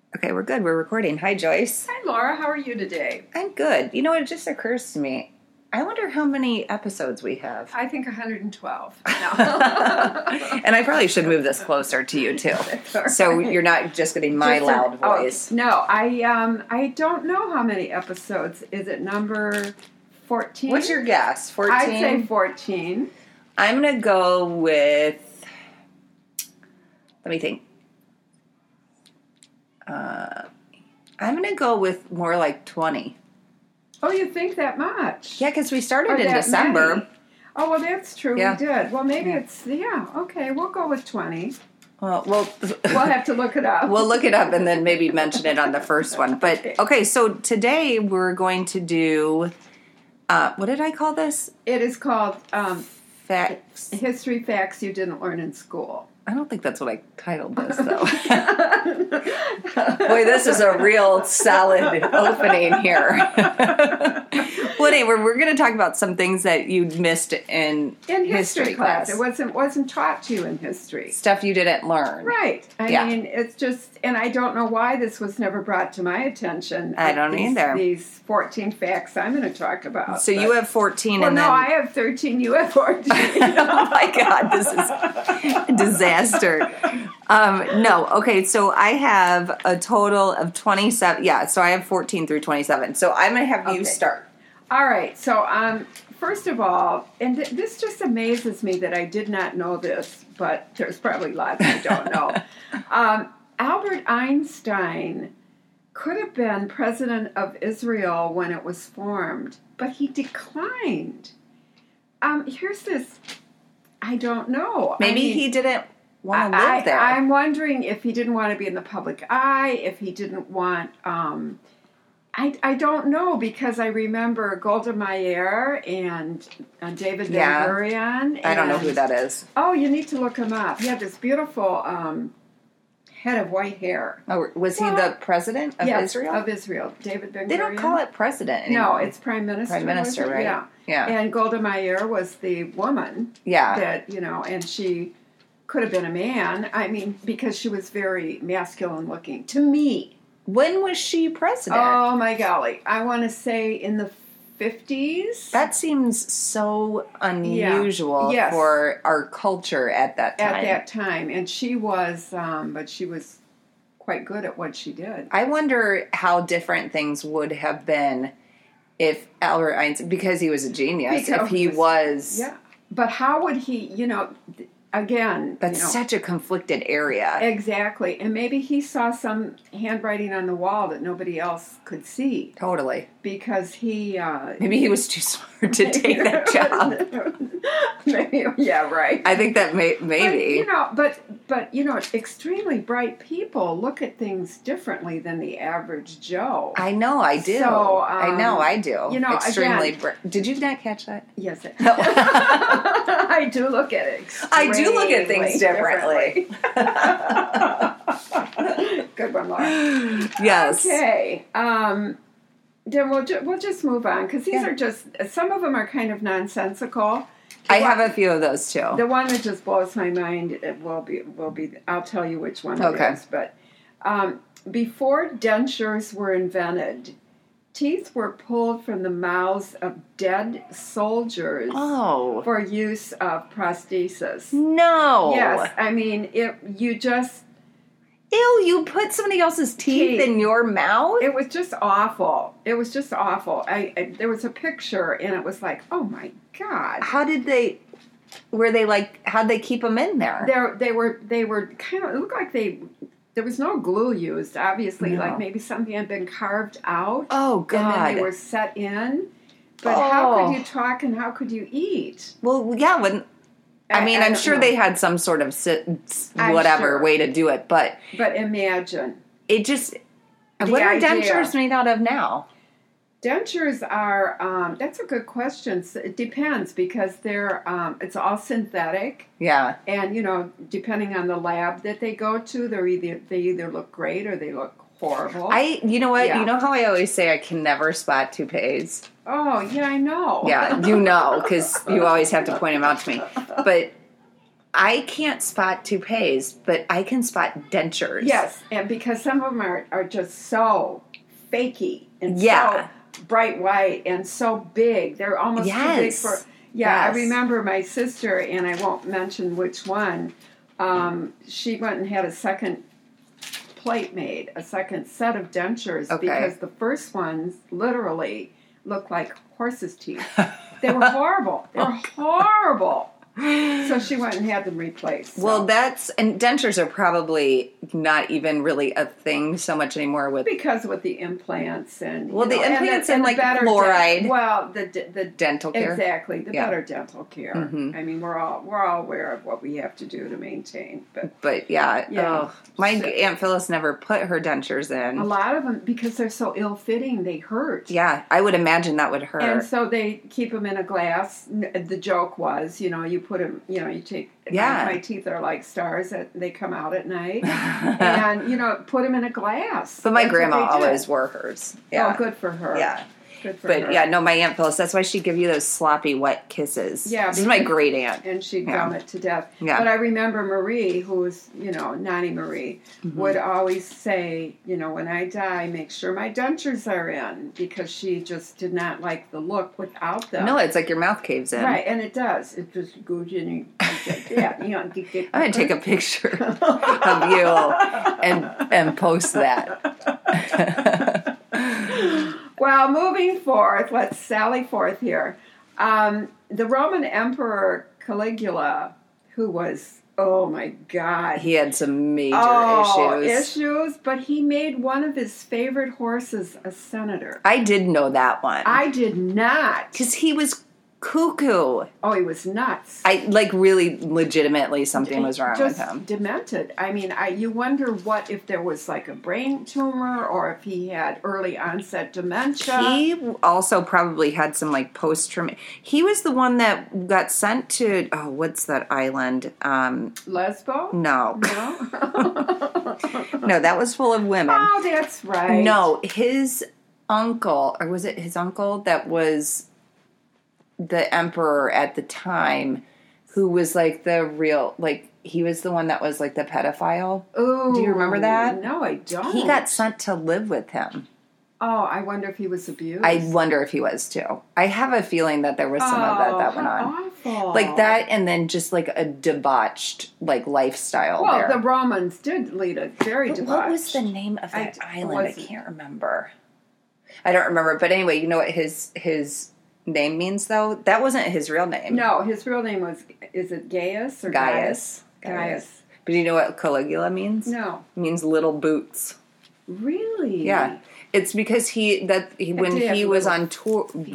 Okay, we're good. We're recording. Hi, Joyce. Hi, Laura. How are you today? I'm good. You know, it just occurs to me. I wonder how many episodes we have. I think 112. No. And I probably should move this closer to you, too. So you're not just getting my loud voice. No, I don't know how many episodes. Is it number 14? What's your guess? 14? I'd say 14. I'm going to go with... Let me think. I'm going to go with more like 20. Oh, you think that much? Yeah, because we started in December. Many. Oh, well, that's true. Yeah. We did. Well, maybe it's, okay, we'll go with 20. We'll have to look it up. We'll look it up and then maybe mention it on the first one. But, okay, so today we're going to do, what did I call this? It is called Facts. History Facts You Didn't Learn in School. I don't think that's what I titled this, though. Boy, this is a real solid opening here. Well, anyway, we're going to talk about some things that you missed in history class. It wasn't taught to you in history. Stuff you didn't learn. Right. I mean, it's just, and I don't know why this was never brought to my attention. I don't either. These 14 facts I'm going to talk about. So you have 14 well, and then... no, I have 13, you have 14. Oh my God, this is a disaster. No, okay, so I have a total of 27. Yeah, so I have 14 through 27. So I'm going to have you start. All right, so first of all, and this just amazes me that I did not know this, but there's probably lots I don't know. Albert Einstein could have been president of Israel when it was formed, but he declined. Here's this, I don't know. Maybe he didn't want to live there. I'm wondering if he didn't want to be in the public eye, if he didn't want... I don't know, because I remember Golda Meir and David Ben-Gurion. I don't know who that is. Oh, you need to look him up. He had this beautiful head of white hair. Oh, was he the president of Israel? Of Israel. David Ben-Gurion. They don't call it president anymore. No, it's prime minister. Prime minister, right? Yeah. And Golda Meir was the woman. Yeah. That, and she could have been a man. I mean, because she was very masculine looking. To me. When was she president? Oh, my golly. I want to say in the 50s. That seems so unusual for our culture at that time. At that time. And she was, but she was quite good at what she did. I wonder how different things would have been if Albert Einstein, because he was a genius, if he was... Yeah. But how would he, again... That's such a conflicted area. Exactly. And maybe he saw some handwriting on the wall that nobody else could see. Totally. Because he... maybe he was too smart to take that job. Maybe, yeah, right. I think that maybe. But extremely bright people look at things differently than the average Joe. I know, I do. So, I do. Extremely again, Did you not catch that? Yes. I do look at it. I do look at things differently. Good one, Laura. Yes. Okay. Then we'll just move on, because these are just, some of them are kind of nonsensical. I have a few of those too. The one that just blows my mind, it will be. I'll tell you which one it is. But before dentures were invented, teeth were pulled from the mouths of dead soldiers for use of prosthesis. No. Yes, I mean you just. Ew, you put somebody else's teeth in your mouth? It was just awful. There was a picture, and it was like, oh my God. How'd they keep them in there? They were kind of, it looked like there was no glue used, obviously, like maybe something had been carved out. Oh, God. And then they were set in. But how could you talk and how could you eat? Well, yeah, I'm sure they had some sort of way to do it, but imagine. It just... What are dentures made out of now? Dentures are, that's a good question. It depends, because it's all synthetic. Yeah. And, depending on the lab that they go to, they either look great or they look horrible. You know what? Yeah. You know how I always say I can never spot toupees? Oh, yeah, I know. Yeah, because you always have to point them out to me. But I can't spot toupees, but I can spot dentures. Yes, and because some of them are just so fakey and Yeah. so bright white and so big. They're almost too big Yes. for... Yeah, Yes. I remember my sister, and I won't mention which one, she went and had a second plate made, a second set of dentures, Okay. because the first ones literally looked like horses' teeth. They were horrible. They were horrible. So she went and had them replaced. So. Well, and dentures are probably not even really a thing so much anymore with... Because with the implants and... Well, the implants and, like, better fluoride. the dental care. Exactly, the Yeah. better dental care. Mhm. I mean, we're all aware of what we have to do to maintain. But yeah, Yeah. my So- Aunt Phyllis never put her dentures in. A lot of them, because they're so ill-fitting, they hurt. Yeah, I would imagine that would hurt. And so they keep them in a glass. The joke was, you put them, you take... Yeah. My teeth are like stars that they come out at night. And, put them in a glass. But my That's what grandma they did. always wore hers. Yeah. Oh, good for her. Yeah. Good for her. But yeah, no, my Aunt Phyllis, that's why she'd give you those sloppy, wet kisses. Yeah, This is my because- great aunt. And she'd Yeah. gum it to death. Yeah. But I remember Marie, who was, Nanny Marie, would always say, when I die, make sure my dentures are in, because she just did not like the look without them. No, it's like your mouth caves in. Right, and it does. It just goes in and yeah, I'm going to take a picture of you and post that. Well, moving forth, let's sally forth here. The Roman Emperor Caligula, who was, oh my God. He had some major issues, but he made one of his favorite horses a senator. I did know that one. I did not. Because he was cuckoo. Oh, he was nuts. Really legitimately something was wrong with Just him. demented. I mean, you wonder if there was like a brain tumor or if he had early onset dementia. He also probably had some like post-traumatic. He was the one that got sent to, what's that island? Lesbo? No. No? No, that was full of women. Oh, that's right. No, his uncle, or was it his uncle that was the emperor at the time, who was like the real, like, he was the one that was like the pedophile. Ooh, do you remember that? No, I don't. He got sent to live with him. Oh, I wonder if he was abused. I wonder if he was too. I have a feeling that there was some of that went on. Awful. Like that, and then just like a debauched like lifestyle. Well, there. the Romans did lead a very debauched. What was the name of that island? I wasn't- can't remember. I don't remember. But anyway, you know what his name means, though? That wasn't his real name. No, his real name was, is it Gaius or Gaius. Gaius. But do you know what Caligula means? No. It means little boots. Really? Yeah. It's because when he have he was little on tour, feet?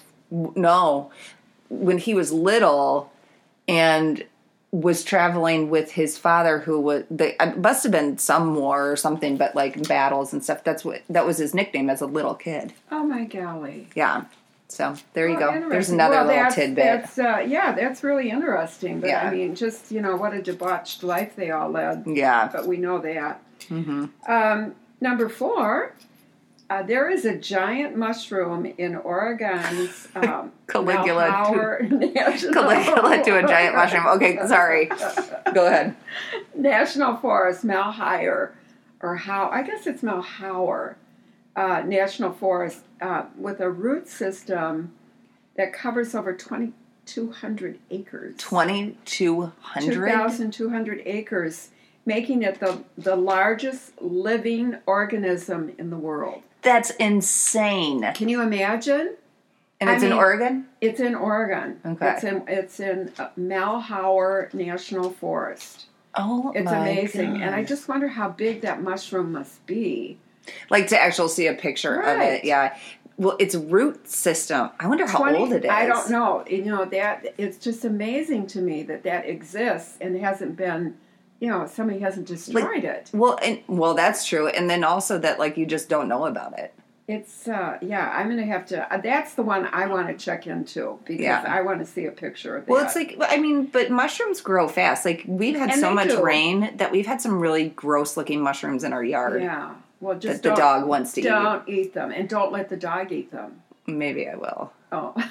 when he was little and was traveling with his father, who was, it must have been some war or something, but like battles and stuff. That was his nickname as a little kid. Oh my golly. Yeah. So there you Oh, go. interesting. There's another little tidbit. That's really interesting. But Yeah. I mean, just, what a debauched life they all led. Yeah. But we know that. Mm-hmm. Number 4, there is a giant mushroom in Oregon's Caligula Malheur National Caligula to a giant mushroom. Okay, sorry. Go ahead. National Forest, Malheur, or how? I guess it's Malheur National Forest, with a root system that covers over 2,200 acres. 2,200? 2,200 acres, making it the largest living organism in the world. That's insane. Can you imagine? And it's in Oregon? It's in Oregon. Okay. It's in Malheur National Forest. Oh, It's my amazing. God. And I just wonder how big that mushroom must be. Like to actually see a picture of Right. it, yeah. Well, its root system. I wonder how old it is. I don't know. That it's just amazing to me that exists and hasn't been, somebody hasn't destroyed it. Well, that's true. And then also that, like, you just don't know about it. It's, I'm going to have to, that's the one I want to check into because Yeah. I want to see a picture of that. Well, it's like, but mushrooms grow fast. Like, we've had And so they much do. rain that we've had some really gross-looking mushrooms in our yard. Yeah. Well, just that the dog wants to eat. Don't eat them, and don't let the dog eat them. Maybe I will. Oh.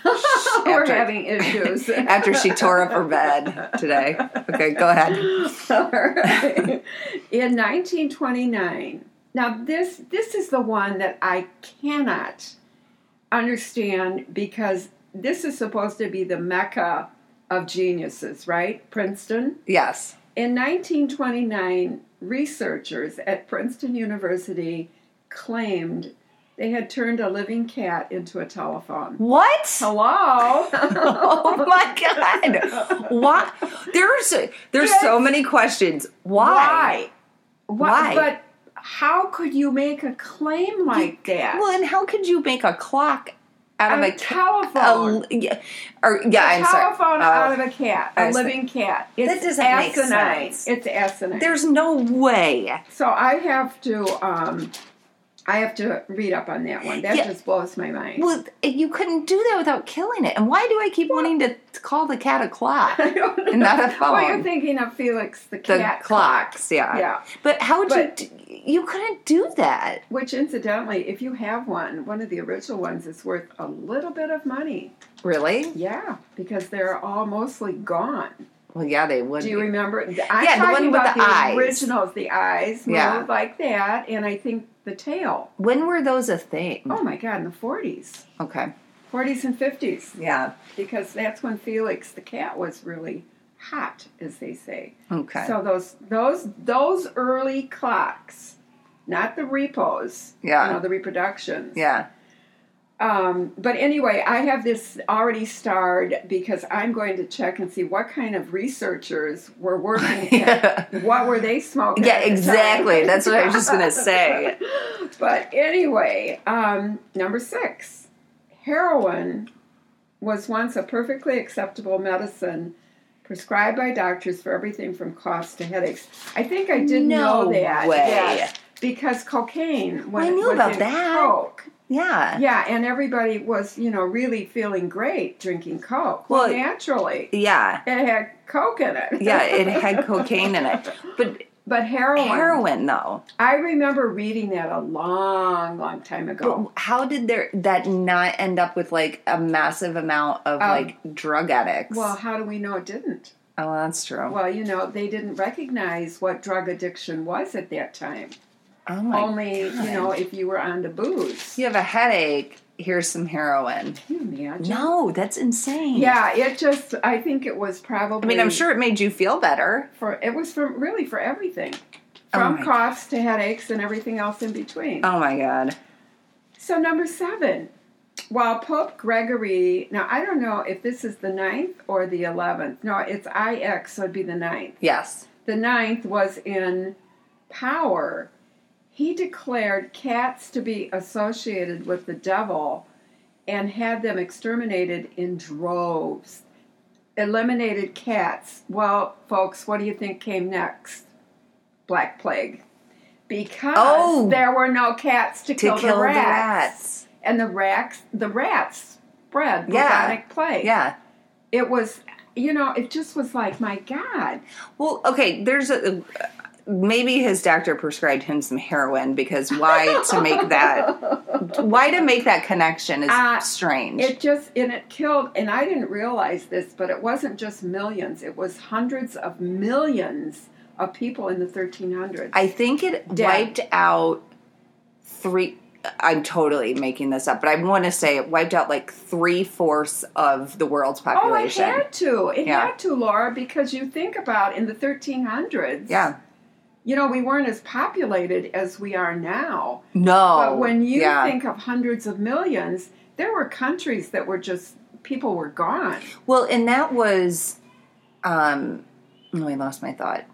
We're having issues. after she tore up her bed today. Okay, go ahead. All right. In 1929, now this is the one that I cannot understand because this is supposed to be the Mecca of geniuses, right? Princeton? Yes. In 1929, researchers at Princeton University claimed they had turned a living cat into a telephone. What? Hello? Oh my God! Why? There's so many questions. Why? Why? But how could you make a claim like that? Well, and how could you make a clock out of a telephone? I'm sorry. Telephone out of a cat, a living cat. It's that doesn't make sense. It's asinine. There's no way. So I have to read up on that one. That just blows my mind. Well, you couldn't do that without killing it. And why do I keep wanting to call the cat a clock I don't know. and not a phone? Well, you're thinking of Felix the cat. The clocks, yeah. Yeah. But how would you couldn't do that. Which, incidentally, if you have one of the original ones is worth a little bit of money. Really? Yeah, because they're all mostly gone. Well, yeah, they would. Do you remember? I'm the talking one with about the eyes. Originals. The eyes moved like that, and I think the tail. When were those a thing? Oh my God, in the 40s. Okay. 40s and 50s. Yeah. Because that's when Felix the cat was really hot, as they say. Okay. So those early clocks, not the repos. Yeah. The reproductions. Yeah. But anyway, I have this already starred because I'm going to check and see what kind of researchers were working at, what were they smoking. Yeah, exactly. That's what I was just going to say. But anyway, number 6, heroin was once a perfectly acceptable medicine prescribed by doctors for everything from coughs to headaches. I think I did know that. Way. Yes, because cocaine, when I knew it was about in that. Coke. Yeah. Yeah, and everybody was, really feeling great drinking Coke. Well, naturally. Yeah. It had Coke in it. Yeah, it had cocaine in it. But heroin. Heroin, though. I remember reading that a long, long time ago. But how did that not end up with, a massive amount of, drug addicts? Well, how do we know it didn't? Oh, that's true. Well, they didn't recognize what drug addiction was at that time. Oh, my Only, God. if you were on the booze. You have a headache, here's some heroin. Can you imagine? No, that's insane. Yeah, I think it was probably... I mean, I'm sure it made you feel better. It was for everything. From coughs to headaches and everything else in between. Oh, my God. So, number 7. While Pope Gregory... Now, I don't know if this is the 9th or the 11th. No, it's IX, so it'd be the 9th. Yes. The 9th was in power. He declared cats to be associated with the devil and had them exterminated in droves. Eliminated cats. Well, folks, what do you think came next? Black Plague. Because there were no cats to kill the rats. And the rats spread bubonic plague. Yeah. It was, it just was like, my God. Well, okay, there's maybe his doctor prescribed him some heroin because why to make that connection is strange. It killed, and I didn't realize this, but it wasn't just millions. It was hundreds of millions of people in the 1300s. I think it wiped out I'm totally making this up, but I want to say it wiped out 3/4 of the world's population. Oh, it had to. It had to, Laura, because you think about in the 1300s. Yeah. We weren't as populated as we are now. No. But when you think of hundreds of millions, there were countries that were just, people were gone. Well, and that was, I lost my thought.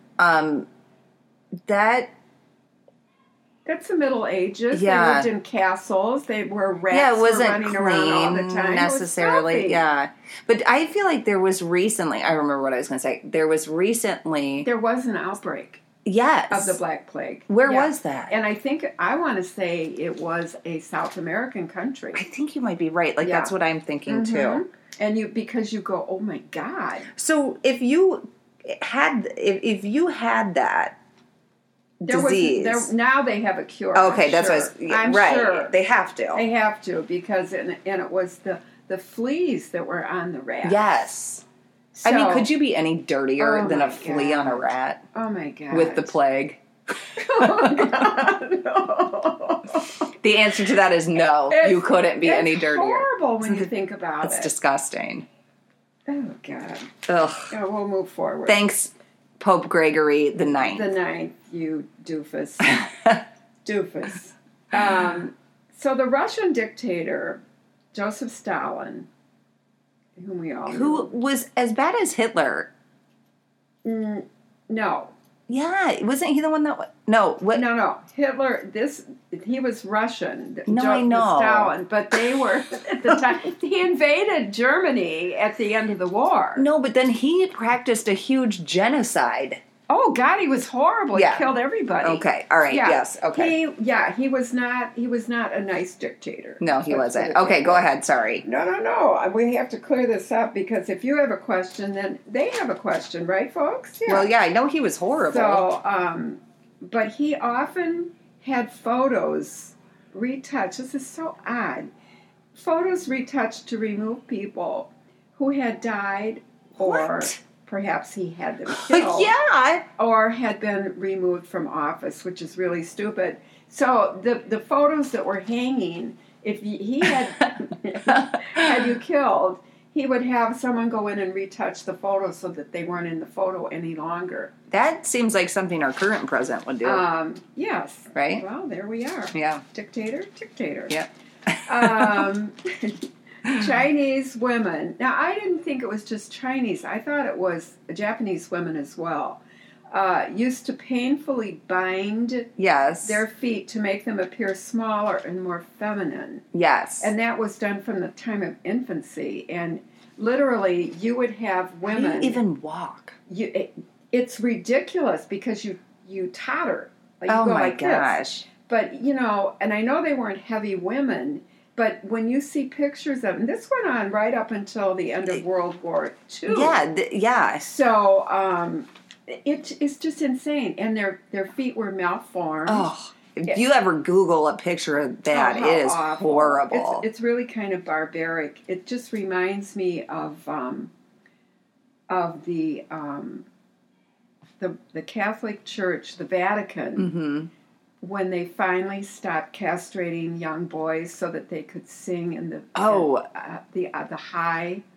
That's the Middle Ages. Yeah. They lived in castles. They were rats it wasn't running around all the time. necessarily. It was filthy. Yeah. But I feel like there was recently, I remember what I was going to say. There was an outbreak. Yes. Of the Black Plague. Where was that? And I want to say it was a South American country. I think you might be right. That's what I'm thinking too. And because you go, oh my God. So if you had that disease. Now they have a cure. Okay, that's what I'm sure. They have to. They have to because, and it was the the fleas that were on the rat. Yes. So, I mean, could you be any dirtier Oh than my a flea on a God. rat Oh my God. with the plague? Oh God, no. The answer to that is no. You couldn't be any dirtier. It's horrible when you think about It's it. disgusting. Oh God. Ugh. Yeah, we'll move forward. Thanks, Pope Gregory the Ninth. The ninth, you doofus. Doofus. So the Russian dictator, Joseph Stalin, whom we all Who was as bad as Hitler? No. Yeah, wasn't he the one that? No, what? No. Hitler, he was Russian. No, I know. Stalin, but they were, at the time, he invaded Germany at the end of the war. No, but then he practiced a huge genocide. Oh, God, he was horrible. Yeah. He killed everybody. Okay, all right, Yeah. yes, okay. He was not a nice dictator. No, he Let's wasn't. put it Okay, that go way. ahead, sorry. No. We have to clear this up because if you have a question, then they have a question, right, folks? Well, yeah, I know he was horrible. So, but he often had photos retouched. This is so odd. Photos retouched to remove people who had died or What? perhaps he had them killed. Yeah. Or had been removed from office, which is really stupid. So the photos that were hanging, if he had had you killed, he would have someone go in and retouch the photos so that they weren't in the photo any longer. That seems like something our current president would do. Yes. Right? Well, there we are. Yeah. Dictator. Yep. Chinese women. Now, I didn't think it was just Chinese. I thought it was Japanese women as well. Used to painfully bind Yes. their feet to make them appear smaller and more feminine. Yes. And that was done from the time of infancy. And literally, you would have How do women. you even walk? It's ridiculous because you totter. Like you Oh go my like this. gosh. But, and I know they weren't heavy women, but when you see pictures of them, this went on right up until the end of World War II. Yeah, yeah. So, it's just insane. And their feet were malformed. Oh, if you ever Google a picture of that, Oh, how it is awful. horrible. It's really kind of barbaric. It just reminds me of the Catholic Church, the Vatican, Mm-hmm. when they finally stopped castrating young boys so that they could sing in the high.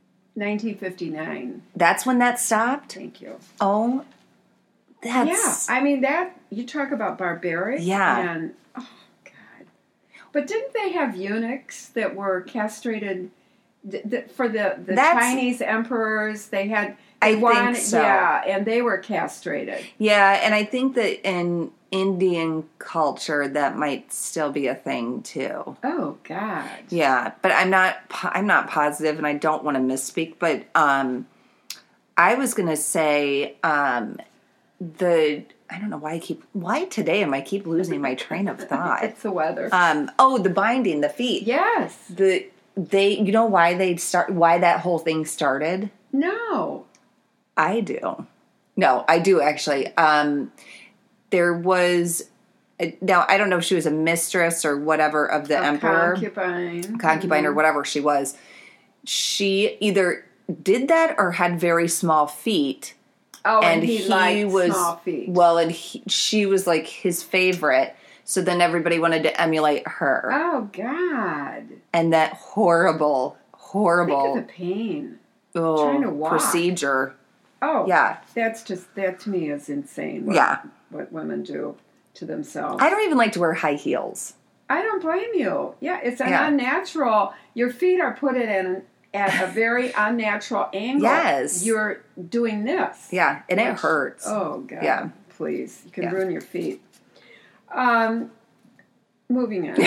1959. That's when that stopped? Thank you. Oh, that's... Yeah, I mean that you talk about barbaric. Yeah. And oh God, but didn't they have eunuchs that were castrated for the Chinese emperors? They had. I think so. Yeah, and they were castrated. Yeah, and I think that in Indian culture that might still be a thing too. Oh God. Yeah, but I'm not positive, and I don't want to misspeak. But I was gonna say I don't know why today I keep losing my train of thought. It's the weather. The binding the feet. Yes. You know why why that whole thing started? No. I do. No, I do actually. There was now I don't know if she was a mistress or whatever of the emperor, concubine or whatever she was. She either did that or had very small feet. Oh, and he liked small feet. Well, and she was like his favorite. So then everybody wanted to emulate her. Oh God! And that horrible Think of the pain. Trying to walk. Procedure. Oh, yeah. That to me is insane. What women do to themselves. I don't even like to wear high heels. I don't blame you. Yeah, it's unnatural. Your feet are put at a very unnatural angle. Yes. You're doing this. Yeah, and it hurts. Oh, God. Yeah. Please. You can ruin your feet. Moving on.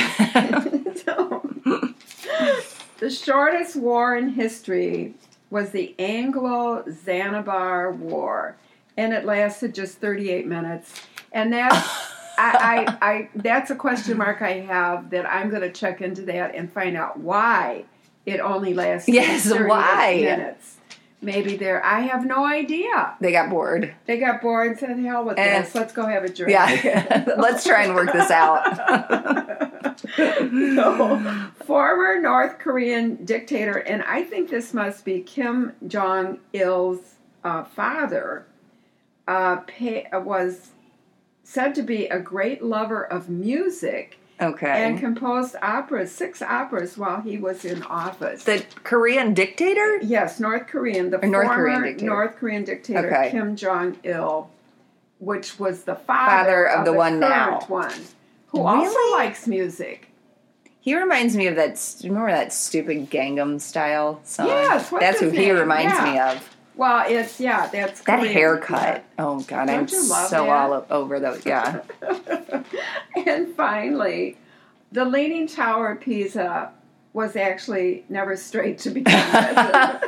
The shortest war in history was the Anglo-Zanzibar War, and it lasted just 38 minutes. And that's that's a question mark I have that I'm going to check into that and find out why it only lasted 38 minutes. Maybe I have no idea. They got bored. They got bored and said, hell with this. Let's go have a drink. Yeah. Let's try and work this out. So, former North Korean dictator, and I think this must be Kim Jong-il's father, was said to be a great lover of music. Okay. And composed operas, 6 operas, while he was in office. The Korean dictator? Yes, North Korean. The North former Korean dictator. North Korean dictator, Okay. Kim Jong-il, which was the father of the one now. current one, who Really? also likes music. He reminds me of that. Remember that stupid Gangnam Style song? Yes, what's that's who his he name? reminds Yeah. me of. Well, that's That Korean. haircut. Oh God, I'm Don't you love so that? all over those. Yeah. And finally, the Leaning Tower of Pisa was actually never straight to begin with.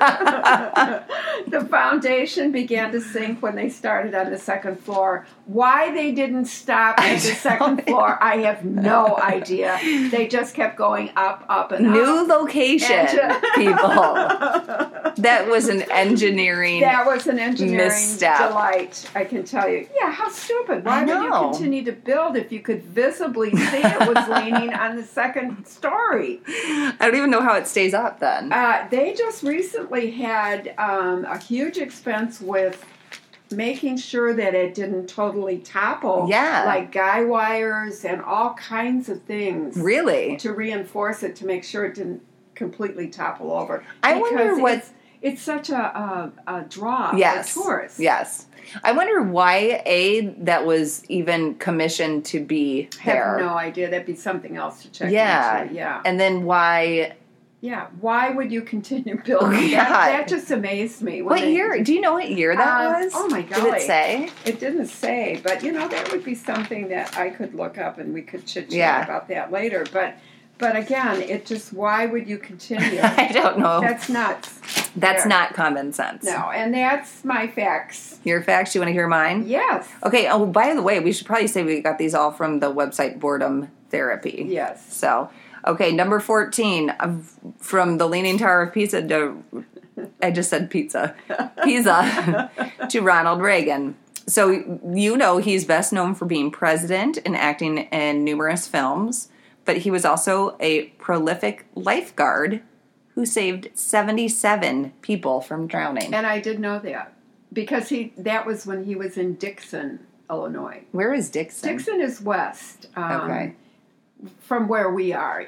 The foundation began to sink when they started on the second floor. Why they didn't stop at the second floor, I have no idea. They just kept going up, and New up. location, people. That was an engineering. That was an engineering misstep. delight, I can tell you. Yeah, how stupid. Why I would you know. continue to build if you could visibly see it was leaning on the second story? I don't even know how it stays up then. They just recently had a huge expense with making sure that it didn't totally topple. Yeah. Like guy wires and all kinds of things. Really? To reinforce it, to make sure it didn't completely topple over. I wonder Because what... It's such a draw Yes. for tourists. Yes. I wonder why, that was even commissioned to be I have there. no idea. That'd be something else to check Yeah. into. Yeah. And then why... Yeah. Why would you continue building? Oh, yeah. That just amazed me. when What they- year? Do you know what year that was? Oh my Did golly. it say? It didn't say, but that would be something that I could look up and we could chit chat Yeah. about that later. But again, it just, why would you continue? I don't know. That's nuts. That's Yeah. not common sense. No, and that's my facts. Your facts, you want to hear mine? Yes. Okay, oh, by the way, we should probably say we got these all from the website Boredom Therapy. Yes. So, okay, number 14, from the Leaning Tower of Pisa to, I just said pizza, Pisa, to Ronald Reagan. So, he's best known for being president and acting in numerous films, but he was also a prolific lifeguard who saved 77 people from drowning. And I did know that because that was when he was in Dixon, Illinois. Where is Dixon? Dixon is west. Okay. From where we are.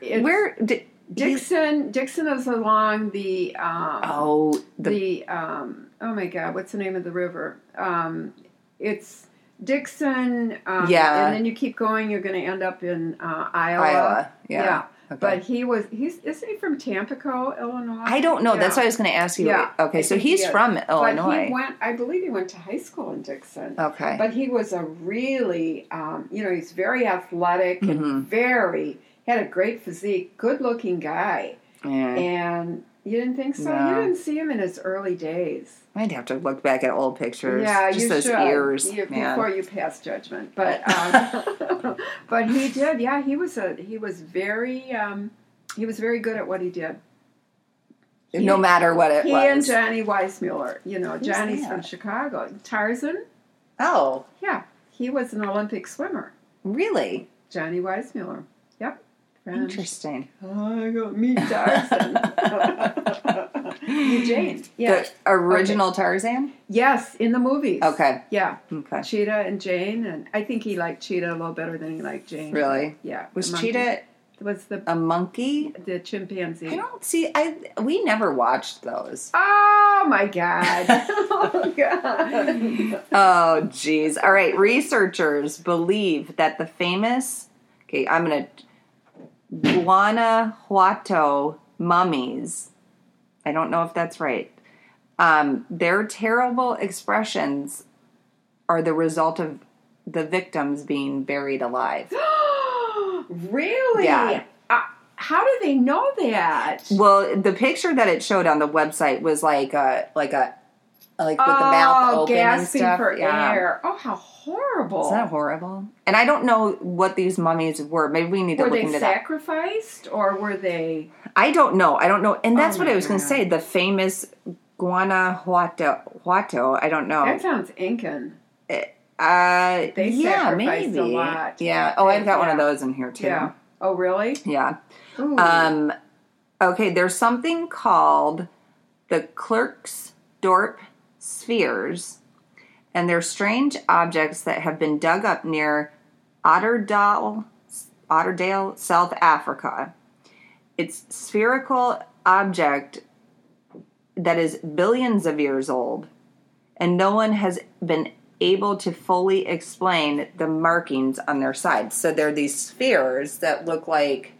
Dixon is along the oh my God, what's the name of the river? It's Dixon, yeah, and then you keep going, you're going to end up in Iowa. Yeah. Okay. But isn't he from Tampico, Illinois? I don't know. Yeah. That's what I was going to ask you. Yeah. Okay, so he's from Illinois. But I believe he went to high school in Dixon. Okay. But he was a really, he's very athletic and had a great physique, good-looking guy. Yeah. And you didn't think so? No. You didn't see him in his early days. I'd have to look back at old pictures. Yeah, just you those should. ears, man. Before you pass judgment. But but he did. Yeah, he was very good at what he did. No matter what it was. He and Johnny Weissmuller. Johnny's that? from Chicago. Tarzan. Oh, Yeah, he was an Olympic swimmer. really? Johnny Weissmuller. Yep. Friend. Interesting. I got me Tarzan. Eugene. Yeah. The original Tarzan? Yes, in the movies. Okay. Yeah. Okay. Cheetah and Jane, and I think he liked Cheetah a little better than he liked Jane. Really? Yeah. Was the monkey. Cheetah Was a monkey? the chimpanzee? I don't see. We never watched those. Oh my God! Oh God! Oh, jeez. All right. Researchers believe that the famous, Guanajuato mummies, I don't know if that's right, their terrible expressions are the result of the victims being buried alive. Really? Yeah. How do they know that? Well, the picture that it showed on the website was like with the mouth open and gasping stuff. for air. Oh, how horrible! Isn't that horrible? And I don't know what these mummies were. Maybe we need to Were look they into that. sacrificed or were they? I don't know. And that's Oh what my I was going to God. say. The famous Guanajuato. I don't know. That sounds Incan. They sacrificed maybe. a lot. Yeah. Oh, I've got one of Yeah. those in here too. Yeah. Oh, really? Yeah. Ooh. Okay, there's something called the Klerksdorp spheres, and they're strange objects that have been dug up near Otterdale, South Africa. It's spherical object that is billions of years old, and no one has been able to fully explain the markings on their sides. So they're these spheres that look like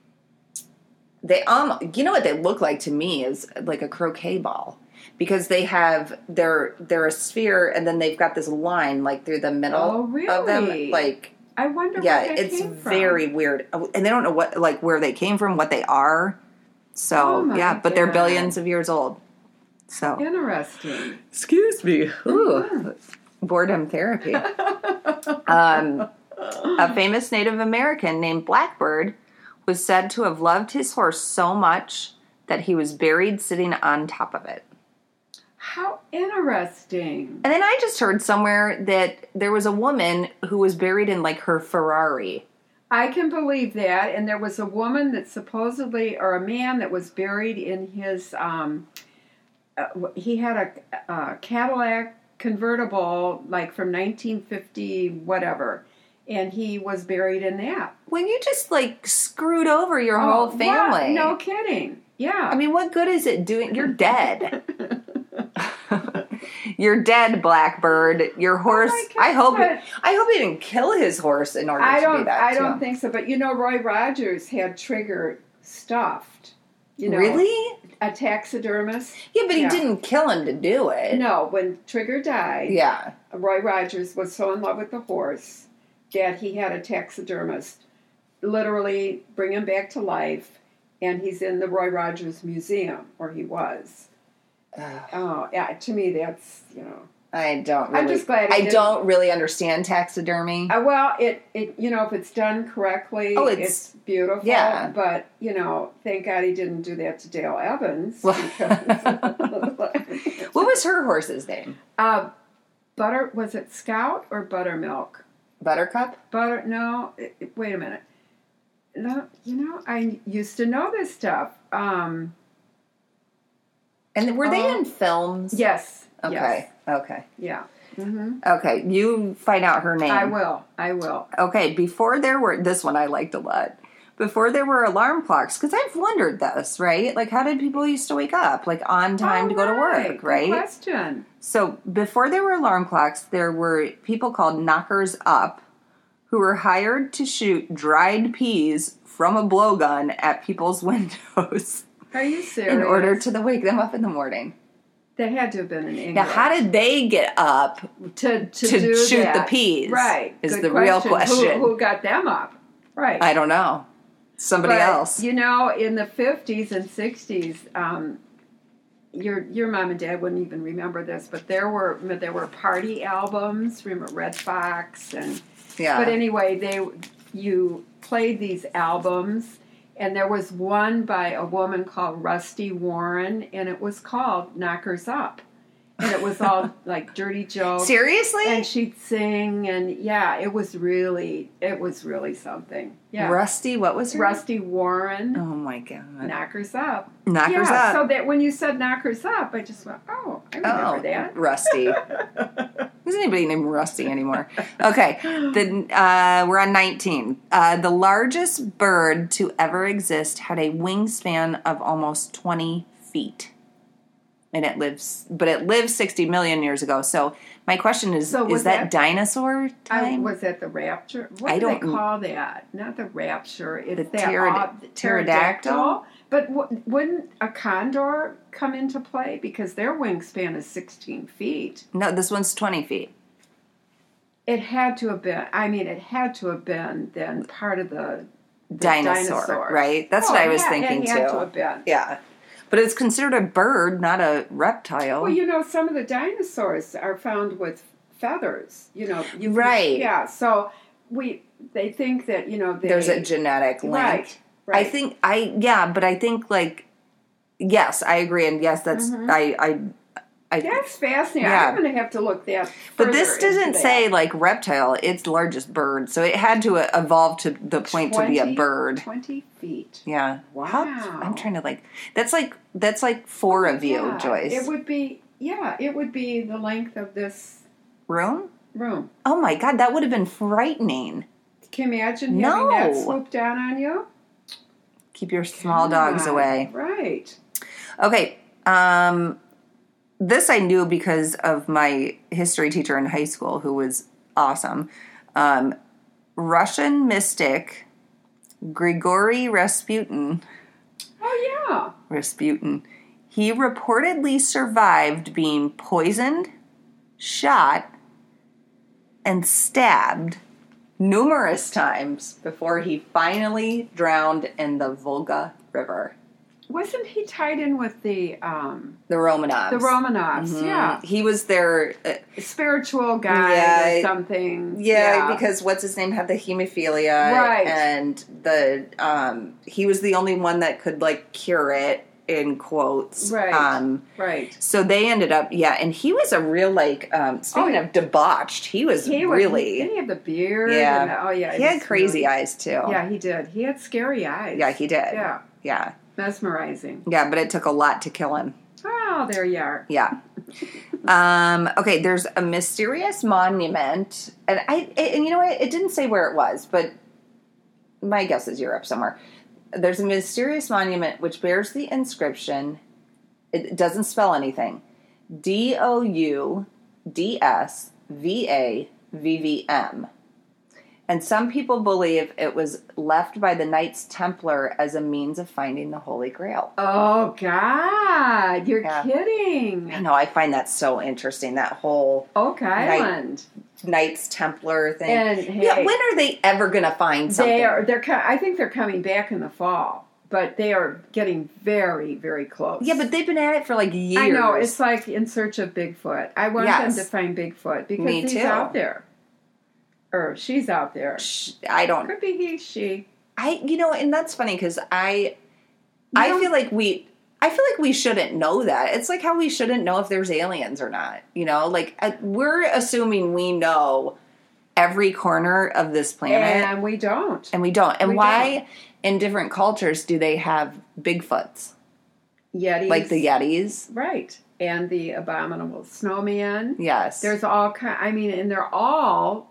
you know what they look like to me is like a croquet ball, because they have they're a sphere and then they've got this line like through the middle of them. Like, I wonder. Yeah, where that it's came very from. weird, and they don't know where they came from, what they are. So Oh my yeah, but they're God. billions of years old. So Interesting. excuse me. Ooh, boredom therapy. A famous Native American named Blackbird was said to have loved his horse so much that he was buried sitting on top of it. How interesting. And then I just heard somewhere that there was a woman who was buried in like her Ferrari. I can believe that. And there was a woman that supposedly, or a man that was buried in his, he had a Cadillac convertible, like from 1950, whatever. And he was buried in that. Well, you just like screwed over your whole family. Well, no kidding. Yeah. I mean, what good is it doing? You're dead. You're dead, Blackbird. Your horse. Oh I hope he didn't kill his horse in order to do that. I don't think so. But you know, Roy Rogers had Trigger stuffed. You know, really? A taxidermist. Yeah, but he didn't kill him to do it. No, when Trigger died, yeah, Roy Rogers was so in love with the horse that he had a taxidermist literally bring him back to life, and he's in the Roy Rogers Museum, or he was. Oh, yeah. To me, that's, you know. I don't. Really, I'm just glad. I don't really understand taxidermy. Well, it you know, if it's done correctly, it's beautiful. Yeah. But you know, thank God he didn't do that to Dale Evans. What was her horse's name? Was it Scout or Buttermilk? Buttercup? No, wait a minute. No, you know, I used to know this stuff. And were they in films? Yes. Okay. Yes. Okay. Yeah. Mm-hmm. Okay. You find out her name. I will. Okay. Before there were, this one I liked a lot. Before there were alarm clocks, because I've wondered this, right? Like, how did people used to wake up, like, on time to go to work, right? Good question. So, before there were alarm clocks, there were people called knockers up who were hired to shoot dried peas from a blowgun at people's windows. Are you serious? In order to wake them up in the morning. They had to have been in England. Now, how did they get up to shoot that? the peas? Right. Is Good the real question. Who got them up? Right. I don't know. Somebody else. You know, in the 50s and 60s, your mom and dad wouldn't even remember this, but there were party albums. Remember Red Fox and yeah. But anyway, you played these albums, and there was one by a woman called Rusty Warren, and it was called Knockers Up. And it was all like dirty jokes. Seriously? And she'd sing, and yeah, it was really something. Yeah. Rusty, what was her? Rusty Warren. Oh my God. Knockers Up. Knockers Up. So that when you said Knockers Up, I just went, oh, I remember that. Rusty. There's anybody named Rusty anymore. Okay, we're on 19. The largest bird to ever exist had a wingspan of almost 20 feet. And it lived 60 million years ago. So my question is that dinosaur time? Was that the rapture? What do they call that? Not the rapture. It's the pterodactyl? But wouldn't a condor come into play? Because their wingspan is 16 feet. No, this one's 20 feet. It had to have been. I mean, it had to have been then part of the dinosaur, right? That's what I was thinking, too. It had to have been. Yeah. But it's considered a bird, not a reptile. Well, you know, some of the dinosaurs are found with feathers. You know, right? Yeah. So they think that there's a genetic link. Right. I think but I think like yes, I agree, and yes, that's That's fascinating. Yeah. I'm going to have to look that But this further into doesn't that. say, like, reptile. It's largest bird. So it had to evolve to the point to be a bird. 20 feet. Yeah. Wow. I'm trying to, like... That's like 4 of you, Yeah, Joyce. it would be the length of this Room? room. Oh, my God. That would have been frightening. Can you imagine having that No. swoop down on you? Keep your small dogs God, away. Right. Okay. This I knew because of my history teacher in high school, who was awesome. Russian mystic Grigory Rasputin. Oh, yeah. Rasputin. He reportedly survived being poisoned, shot, and stabbed numerous times before he finally drowned in the Volga River. Wasn't he tied in with the Romanovs. The Romanovs, Mhm. yeah. He was their... spiritual guide Yeah, or something. Yeah, because what's his name had the hemophilia, Right. And the he was the only one that could like cure it in quotes, Right. Right. So they ended up, and he was a real like speaking of debauched, he was really Didn't he have the beard? yeah, And he had crazy eyes too. Yeah, he did. He had scary eyes. Yeah, he did. Yeah, mesmerizing. Yeah, but it took a lot to kill him. Oh, there you are. Yeah. Okay, there's a mysterious monument, and you know what? It didn't say where it was, but my guess is Europe somewhere. There's a mysterious monument which bears the inscription. It doesn't spell anything. DOUDSVAVVM. And some people believe it was left by the Knights Templar as a means of finding the Holy Grail. Oh, God. You're Yeah. kidding. I know, I find that so interesting, that whole Oak Island. Knights Templar thing. And, hey, when are they ever going to find something? I think they're coming back in the fall, but they are getting very, very close. Yeah, but they've been at it for like years. I know. It's like In Search of Bigfoot. I want them to find Bigfoot because Me he's too. out there. Or she's out there. I don't... Could be he, she. And that's funny because I feel like we shouldn't know that. It's like how we shouldn't know if there's aliens or not. We're assuming we know every corner of this planet. And we don't. And why in different cultures do they have Bigfoots? Yetis. Like the Yetis. Right. And the abominable snowman. Yes. There's all and they're all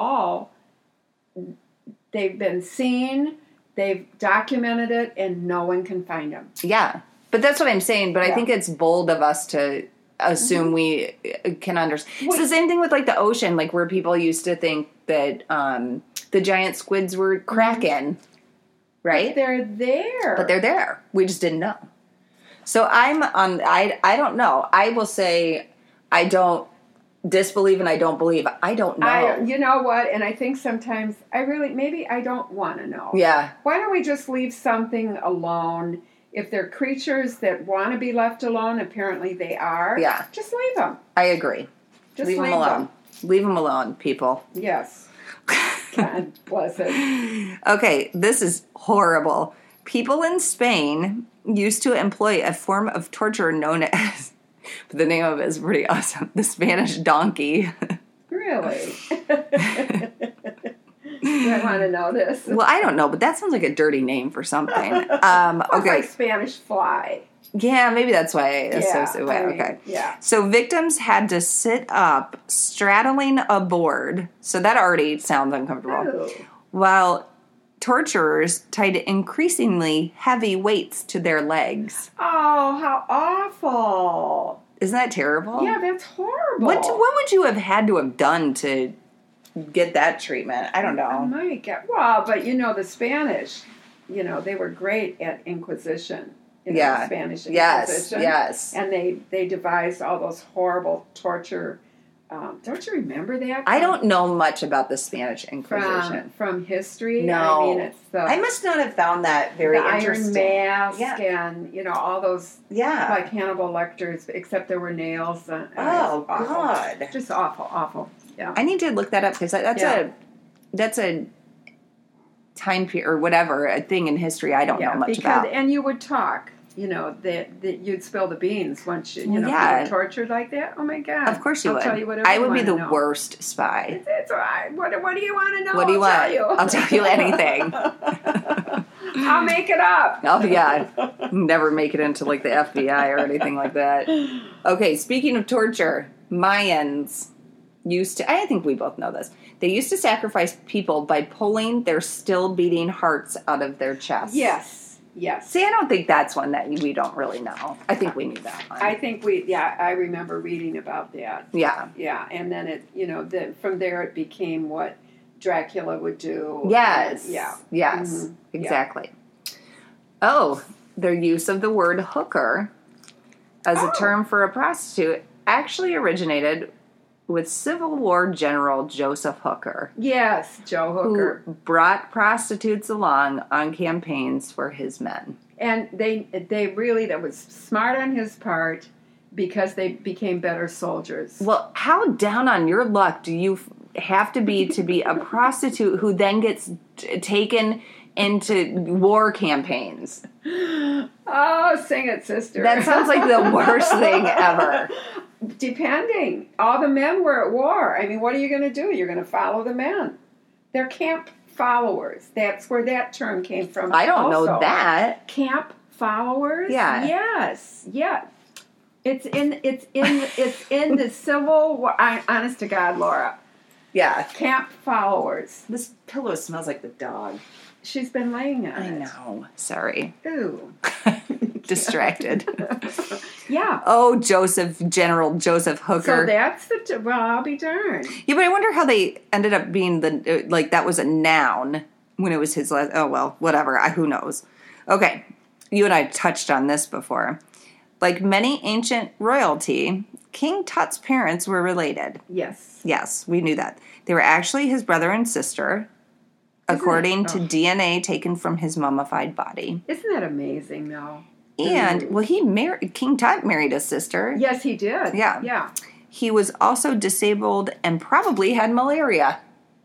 they've been seen, they've documented it, and no one can find them. Yeah. But that's what I'm saying. But I think it's bold of us to assume we can understand. It's the same thing with like the ocean, like where people used to think that the giant squids were Kraken, right? But they're there. But they're there. We just didn't know. So I don't know. I will say I don't disbelieve and I don't believe. I don't know. You know what? And I think sometimes maybe I don't want to know. Yeah. Why don't we just leave something alone? If they're creatures that want to be left alone, apparently they are. Yeah. Just leave them. I agree. Just leave them alone. Leave them alone, people. Yes. God bless it. Okay, this is horrible. People in Spain used to employ a form of torture known as, the name of it is pretty awesome, the Spanish donkey. Really? I want to know this. Well, I don't know, but that sounds like a dirty name for something. It's like Spanish fly. Yeah, maybe that's why I associate with it. Okay. Yeah. So victims had to sit up, straddling a board. So that already sounds uncomfortable. Ooh. While torturers tied increasingly heavy weights to their legs. Oh, how awful. Isn't that terrible? Yeah, that's horrible. What would you have had to have done to get that treatment? I don't know. Oh my God. Well, but the Spanish, they were great at Inquisition. Spanish Inquisition. Yes. And they devised all those horrible torture. Don't you remember that? I don't know much about the Spanish Inquisition. From history? No. I mean, it's I must not have found that very interesting. The Iron Mask and, all those, like Hannibal Lecter's, except there were nails. Oh, God. Just awful. Yeah. I need to look that up because that's a time period or whatever, a thing in history I don't know much about. And you would talk that you'd spill the beans once you Well, know, yeah. you were tortured like that. Oh my God! Of course you I'll would. tell you whatever I you would be wanna the know. worst spy. It's all right. What do you want to know? What do you I'll want? Tell you. I'll tell you anything. I'll make it up. Oh, yeah. Never make it into, like, the FBI or anything like that. Okay, speaking of torture, Mayans used to, I think we both know this, they used to sacrifice people by pulling their still beating hearts out of their chests. Yes. See, I don't think that's one that we don't really know. I think we knew that one. I think I remember reading about that. Yeah. Yeah, and then it, from there it became what Dracula would do. Yes. And, yeah. Yes. Mhm. Exactly. Oh, their use of the word hooker as a term for a prostitute actually originated with Civil War General Joseph Hooker. Yes, Joe Hooker. Who brought prostitutes along on campaigns for his men. And they really, that was smart on his part because they became better soldiers. Well, how down on your luck do you have to be a prostitute who then gets taken into war campaigns? Oh, sing it, sister. That sounds like the worst thing ever. Depending. All the men were at war. I mean, what are you going to do? You're going to follow the men. They're camp followers. That's where that term came from. I don't also. know that. Camp followers? Yeah. Yes. Yeah. It's in the Civil War. Honest to God, Laura. Yeah. Camp followers. This pillow smells like the dog. She's been laying on I it. know. Sorry. Ooh. Distracted. Yeah. Oh, General Joseph Hooker. So that's well, I'll be darned. Yeah, but I wonder how they ended up being that was a noun when it was his last. Oh, well, whatever. Who knows? Okay. You and I touched on this before. Like many ancient royalty, King Tut's parents were related. Yes. Yes, we knew that. They were actually his brother and sister, according to DNA taken from his mummified body. Isn't that amazing, though? And, well, King Tut married his sister. Yes, he did. Yeah. Yeah. He was also disabled and probably had malaria.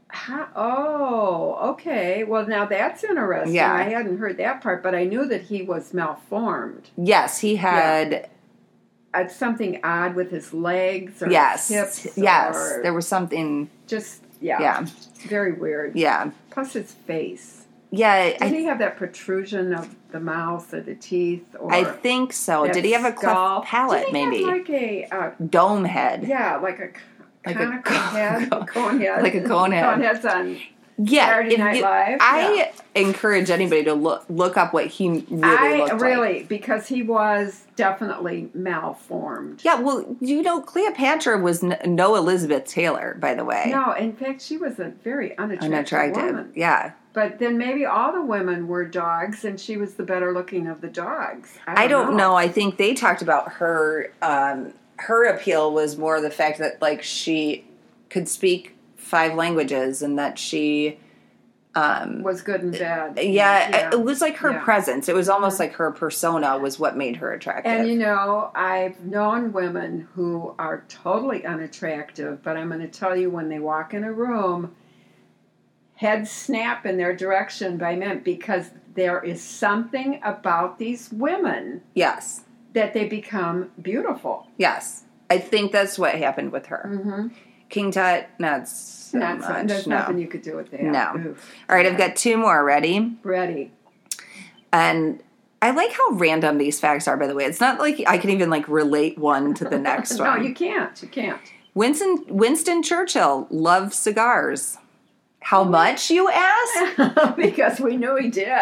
Oh, okay. Well, now that's interesting. Yeah. I hadn't heard that part, but I knew that he was malformed. Yes, he had... something odd with his legs or Yes. his hips. Yes. Or There was something... just, yeah. Yeah. Very weird. Yeah. Plus his face. Yeah. Did he have that protrusion of the mouth or the teeth? Or I think so. Did he have a skull? cleft palate, Did he maybe? have like a... Dome head. yeah, like a conical head. Cone head. Like a cone head. Cone head's on Yeah. Saturday Night Live. I encourage anybody to look up what he really looked like. Because he was definitely malformed. Yeah, well, Cleopatra was no Elizabeth Taylor, by the way. No, in fact, she was a very unattractive woman. Yeah. But then maybe all the women were dogs, and she was the better looking of the dogs. I don't know. I think they talked about her. Her appeal was more the fact that, like, she could speak 5 languages and that she was good and bad. Yeah, it was like her Yeah. presence. It was almost like her persona was what made her attractive. And I've known women who are totally unattractive, but I'm going to tell you, when they walk in a room, heads snap in their direction by men, because there is something about these women Yes. that they become beautiful. Yes. I think that's what happened with her. Mm-hmm. King Tut, not so much. There's No. nothing you could do with that. No. Oof. All right, I've got 2 more. Ready? Ready. And I like how random these facts are, by the way. It's not like I can even, like, relate one to the next one. No, you can't. You can't. Winston Churchill loved cigars. How much, you ask? Because we knew he did.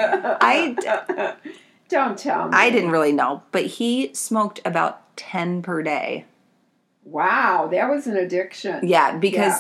Don't tell me. I didn't really know, but he smoked about 10 per day. Wow, that was an addiction. Yeah, because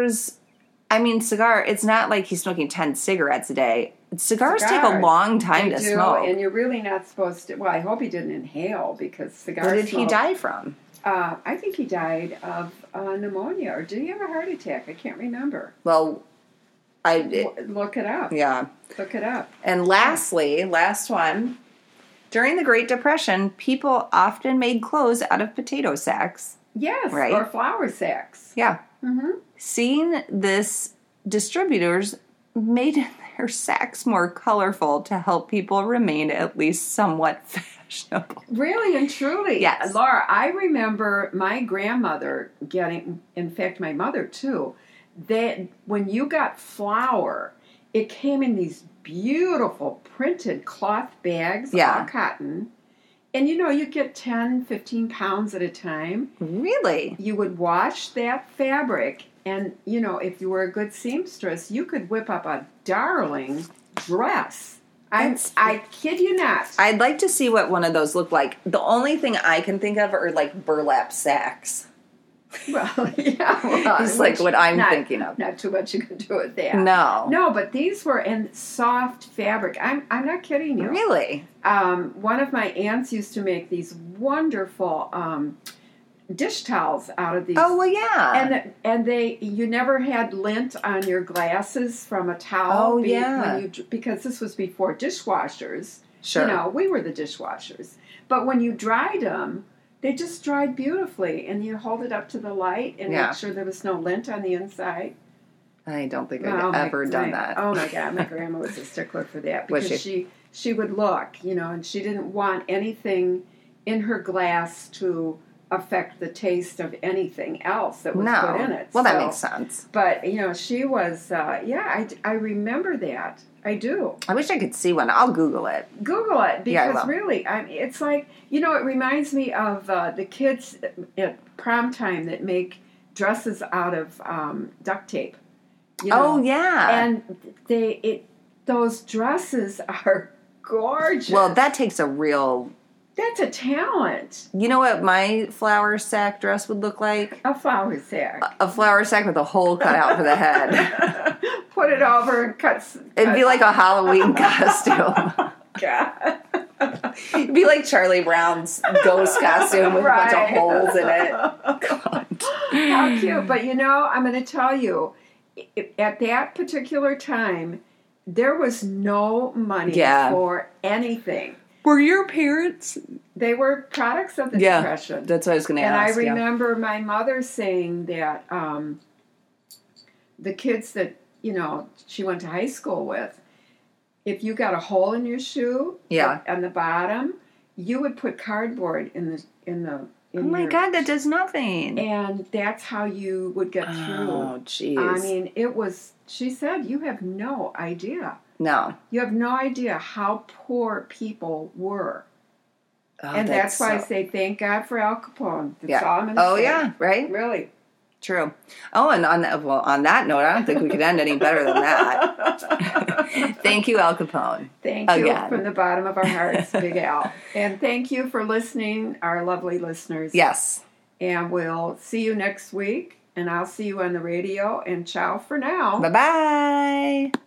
it's not like he's smoking 10 cigarettes a day. Cigars take a long time to smoke. And you're really not supposed to. Well, I hope he didn't inhale, because cigars. What did he die from? I think he died of pneumonia, or did he have a heart attack? I can't remember. Well, look it up. Yeah. Look it up. And lastly, last one. During the Great Depression, people often made clothes out of potato sacks. Yes, right? Or flour sacks. Yeah. Mm-hmm. Seeing this, distributors made her sacks more colorful to help people remain at least somewhat fashionable. Really and truly. Yes. Laura, I remember my grandmother getting, in fact, my mother too, that when you got flour, it came in these beautiful printed cloth bags, all cotton. And you get 10, 15 pounds at a time. Really? You would wash that fabric, and, if you were a good seamstress, you could whip up a darling dress. I kid you not. I'd like to see what one of those look like. The only thing I can think of are like burlap sacks. Well, yeah. It's like what I'm thinking of. Not too much you can do with that. No, but these were in soft fabric. I'm not kidding you. Really? One of my aunts used to make these wonderful dish towels out of these. Oh well, yeah. And you never had lint on your glasses from a towel. Oh yeah. Because this was before dishwashers. Sure. We were the dishwashers. But when you dried them, they just dried beautifully, and you hold it up to the light and make sure there was no lint on the inside. I don't think I've ever done that. Oh my God, my grandma was a stickler for that because she would look, and she didn't want anything in her glass to affect the taste of anything else that was put in it. Well, that makes sense. But she was, I remember that. I do. I wish I could see one. I'll Google it. Google it because really, it's like it reminds me of the kids at prom time that make dresses out of duct tape. Oh yeah, and those dresses are gorgeous. Well, that takes a real. That's a talent. You know what my flour sack dress would look like? A flour sack. A flour sack with a hole cut out for the head. Put it over and cut. It'd be like a Halloween costume. God. It'd be like Charlie Brown's ghost costume with a bunch of holes in it. God. How cute. But I'm going to tell you, at that particular time, there was no money for anything. Were your parents? They were products of the Depression. That's what I was going to ask. And I remember my mother saying that the kids that, she went to high school with, if you got a hole in your shoe on the bottom, you would put cardboard in the oh my God, that does nothing. And that's how you would get through. Oh, jeez. I mean, she said, you have no idea. No. You have no idea how poor people were. Oh, and that's why I say thank God for Al Capone. That's all I'm going to say. Oh, yeah, right? Really. True. Oh, and on that note, I don't think we could end any better than that. Thank you, Al Capone. Thank you from the bottom of our hearts, Big Al. And thank you for listening, our lovely listeners. Yes. And we'll see you next week, and I'll see you on the radio, and ciao for now. Bye-bye.